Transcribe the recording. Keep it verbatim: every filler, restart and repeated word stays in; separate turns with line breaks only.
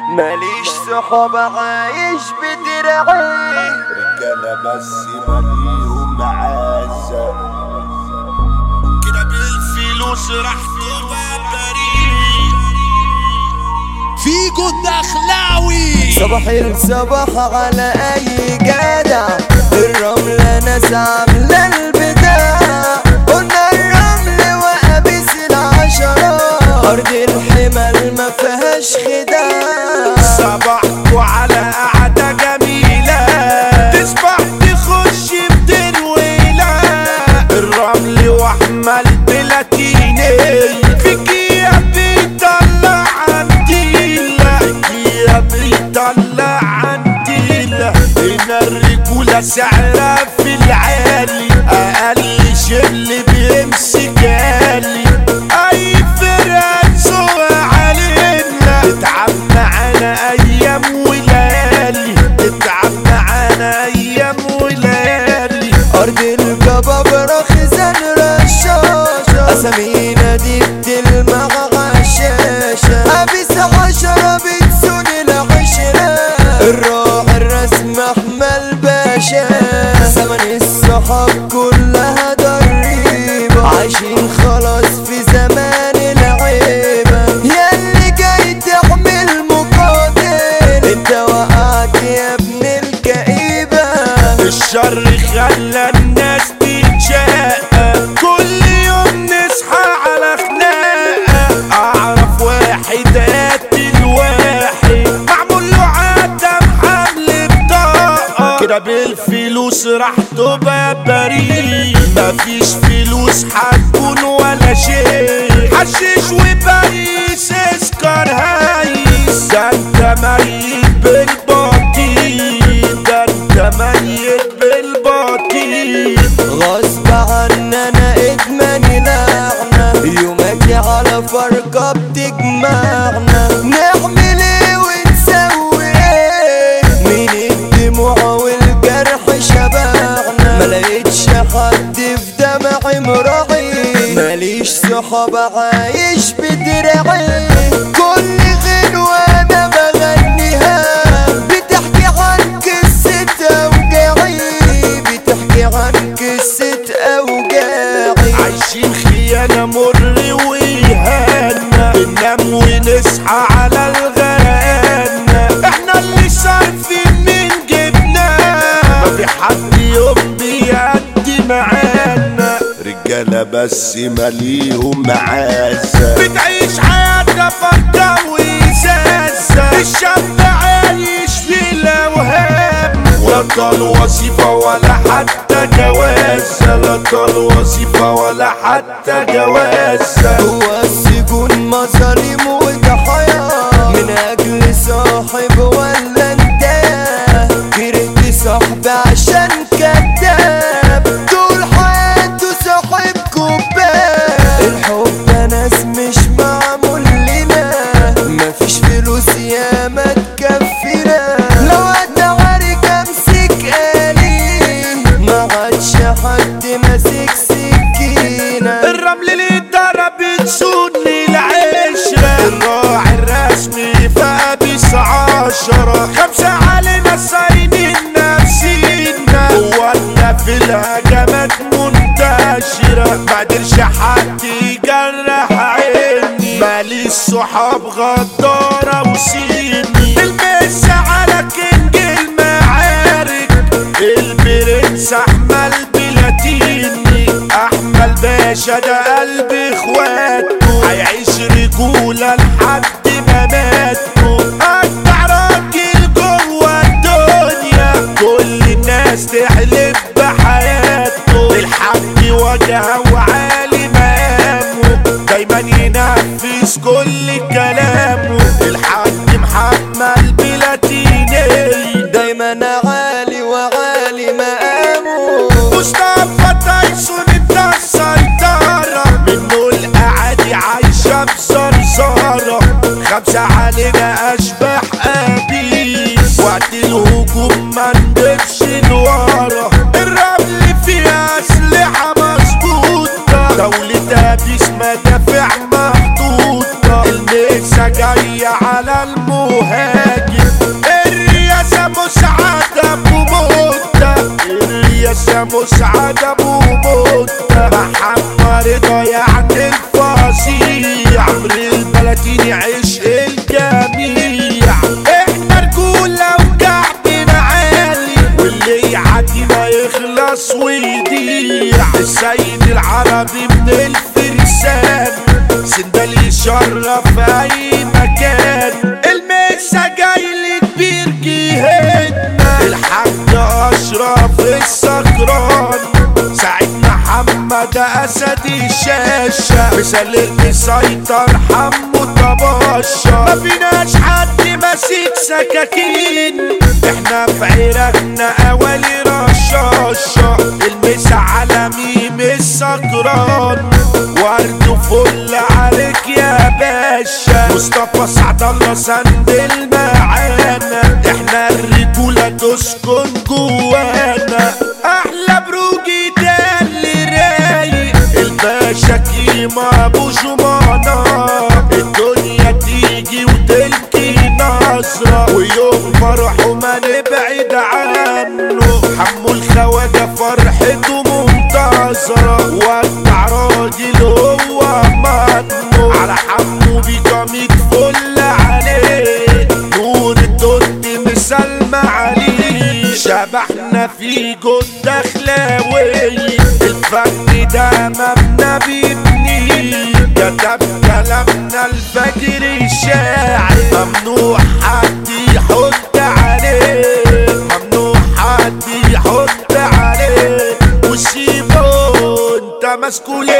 ماليش صحاب عايش بدرعي،
رجالة بس ماليهم معزة
كده بالفلوس راح تبقى بريء. فيجو الدخلاوي
صباحين صباح على اي جدع، الرملة ناس عاملة البداع، قلنا الرمل وقابس العشرة، ارض الحمل ما فيهاش خداع.
صباحكوا على قعدة جميلة، تصبح تخش بترويلة، الرمل واحمل بلاتيني، فيكي يا بيطلع عنديلة، فيكي يا بيطلع عنديلة. هنا الرجولة سعرها في العالي، اقل شبل بيمسك آلي، اي فرقة تسوق علينا، تتعب معانا ايام وليالي، تتعب معانا ايام وليالي.
ارض الجبابرة خزان رشاشة، اسامينا دي بتلمع غشاشة، ابيس عشرة بتسون العشرة، الراعي الرسم احمل باشا، زمن الصحاب كلها ضريبة، عايشين خلاص في زمان العيبة، ياللي جاي تعمل مقاتل انت وقعت يا ابن الكئيبة.
الشر خلى الناس تتشقى، كل يوم نصحى على خناقة، اعرف واحد قاتل واحد، معمول له عدم حمل بطاقة، كده بالفلوس راح تبقى بريء، مفيش فلوس هتكون ولا شيء، حشيش وبايس اسكر هايس، ده انت ميت بالبطيء، ده انت ميت بالبطيء.
غصب عننا ادمان لعنة، يومك على فرقة بتجمعنا، نعمل ايه ونسوي ايه، من الدموع والجرح شبعنا، ملقتش حد في دمعي مراعي، ماليش صحاب عايش بدرعي، كل غنوة انا بغنيها بتحكي عن قصة اوجاعي، بتحكي عن قصة اوجاعي.
عايشين خيانة مر وإهانة، بننام ونصحى على الغرقانة، احنا اللي صارفين من جبنا، ما في حد يوم بيعدي معانا،
رجالة بس ماليهم معزة
بتعيش حياتنا فردة وإزازة، الشاب عايش في الأوهام، لا طال وظيفة ولا حتى جوازة، لا طال وظيفة ولا حتى جوازة.
هو السجون مظالم وضحايا، من اجل صاحب ولا انت، كرهت صاحب عشان كداب، طول حياته صاحب كوباب، الحب ناس مش معمول لنا، مفيش فلوس يا ما تكفينا، لو اتعارك امسك آلي، ما عادش حد ماسك سكينة،
الرمل اللي ضرب تسون العشرة، الراعي الرسمي فابس عشرة، خمسة علينا صاينين نفسينا، قوتنا في الهجمات منتشرة، مقدرش حد يجرح عيني، مالي الصحاب غدارة وسيني، المس على كينج المعارك، البرنس احمل بلاتيني، احمل باشا ده قلب اخواته، هيعيش رجولة لحد ما ماتوا، اجدع راجل جوه الدنيا، كل الناس تحلف بحياته، الحق وجهه وعالي مقامه، دايما ينفذ كل كلامه، الحاج محمد بلاتيني،
دايما عالي وعالي مقامه،
مصطفى تايسون انت السيطرة، منه القعادي عايشة بصرصرة، خمسة علينا اشباح ابيس، وقت الهجوم ما ندبش لورا، الرمل فيها اسلحة مظبوطة، دولة ابيس مدافع محطوطة، المسا جاية على المهاجم. الرياسة مسعد ابو موتة، الرياسة مسعد ابو موتة. محمد رضا يعني الفصيح، عمرو البلاتيني عشق الجميع. احنا رجولة وكعبنا عالي، واللي يعدي ما يخلص ويضيع. السيد العربي من الفرسان، سندال يشرف اي مكان. المسا جاي لكبير جهتنا، الحاج اشرف السكران. سعيد محمد اسد الشاشة، مثال المسيطر حمو طباشة. ما فيناش حد ماسك سكاكين، احنا في عراقنا اولي رشاشة. المسا على ميم السكران، ورد فل عليك يا باشا. مصطفى سعد الله سند المعانا، احنا الرجولة تسكن جوانا. احلى بروجي ده اللي رايق، الباشا كيما ابو جمانة. الدنيا تيجي وتلقي نظرة، ويوم فرحه ما نبعد عنه. حمو الخواجة فرحته منتظرة، ودع راجل هو مضمون. على حمو بيكاميك فل عليه، نور الدود مسلمة عليه. شبحنا في جود دخلاوي، الفن ده مبنى بيبني. كتب كلامنا الفجر الشاعر، ممنوع حد يحط عليه، ممنوع حد يحط عليه. وسيبه انت مسكولي